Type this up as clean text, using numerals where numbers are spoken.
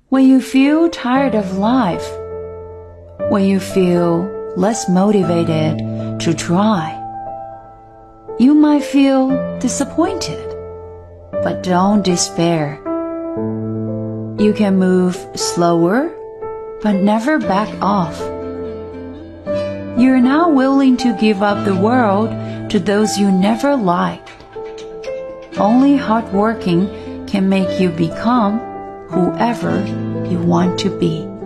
When you feel tired of life, when you feel less motivated to try, you might feel disappointed, but don't despair. You can move slower, but never back off. You're not willing to give up the world to those you never liked. Only hard working can make you become whoever you want to be.